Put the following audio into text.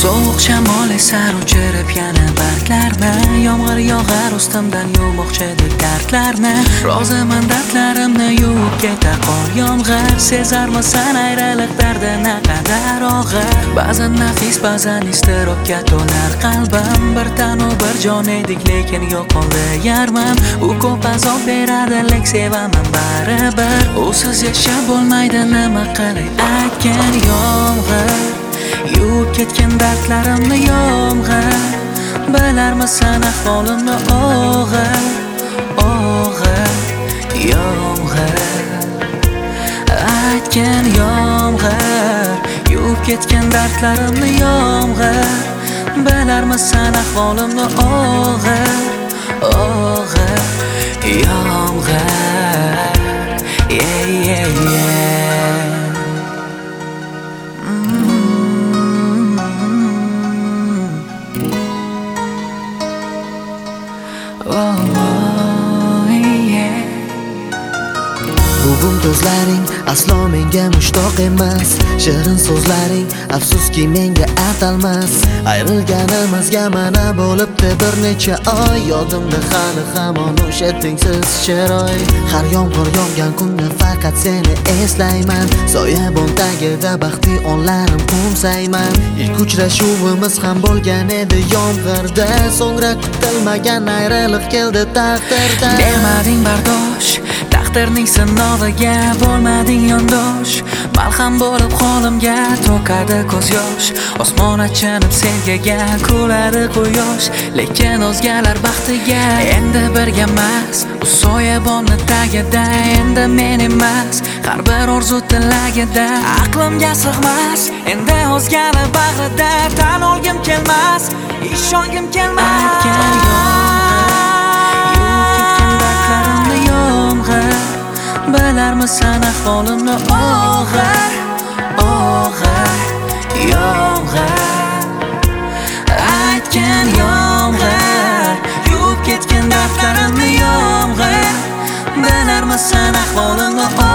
Sovuq shamol esar uchirib yana barglarni, yomg'ir yog'ar ustimdan yuvmoqchidek dardlarni. Roziman dardlarimni yuvib keta qol yomg'ir, sezarmisan ayriliq dardi naqadar og'ir. Ba'zan nafis, ba'zan iztirobga to'lar qalbim, bir tanu bir jon edik lekin yo'qoldi yarmim. U ko'p azob beradi lek sevaman baribir, usiz yashab bo'lmaydi nima qilay aytgin yomg'ir. Yuvib ketgan dardlarimni yomg'ir, bilarmisan ahvolimni og'ir, og'ir yomg'ir. Aytgin yomg'ir, yuvib ketgan dardlarimni yomg'ir, bilarmisan ahvolimni og'ir, og'ir yomg'ir. Yeah, yeah, yeah. Bugun ko'zlaring aslo menga mushtoq emas, shirin so'zlaring afsuski menga atalmas. Ayrilganimizga mana bo'libdi bir necha oy, yodimda hali hamon o'sha tengsiz chiroy. Har yomg'ir yog'gan kunda faqat seni eslayman, soyabon tagida baxtli onlarim qo'msayman. Ilk uchrashuvimiz ham bo'lgan edi yomg'irda, so'ngra kutilmagan ayriliq keldi taqdirdan. Bermading bardosh taqdirning sinoviga, bo'lmading yondosh, malham bo'lib qo'limga to'kadi ko'z yosh. Osmon achinib sevgiga kuladi quyosh, lekin o'zgalar baxtiga endi birga emas. U soyabonni tagida endi men emas, har bir orzu tilagida aqlimga sig'mas. Endi o'zgalar bag'rida tan olgim kelmas, ishongim kelmas. Bilarmisan ahvolimni og'ir, og'ir yomg'ir. Aytgin yomg'ir, yuvib ketgan dardlarimni yomg'ir, bilarmisan ahvolimni og'ir.